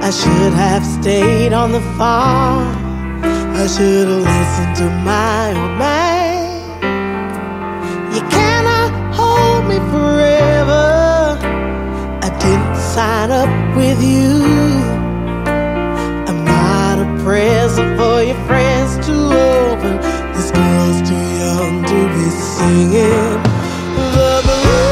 I should have stayed on the farm. I should have listened to my old man. You cannot hold me forever. I didn't sign up with you. I'm not a present for your friends to open. This girl's too young to be singing the blues.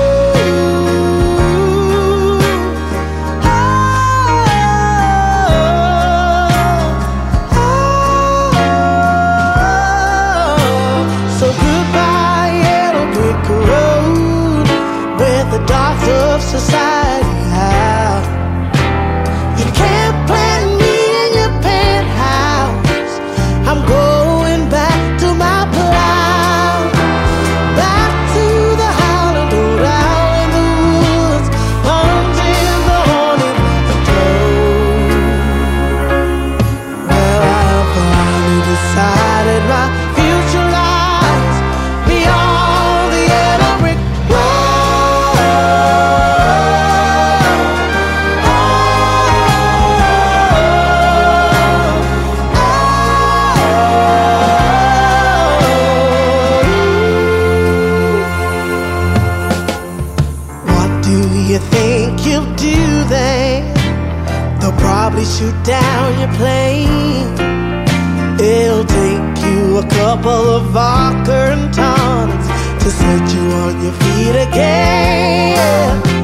So goodbye, yellow brick road, where the dogs of society howl. You can't plant me in your penthouse. I'm going back to my plow, back to the howling road out in the woods, hunting the hornet and toad. Well, I finally decided my future lies beyond the yellow brick What do you think you'll do then? They'll probably shoot down your plane. It'll take you a couple of vodka and tonics to set you on your feet again.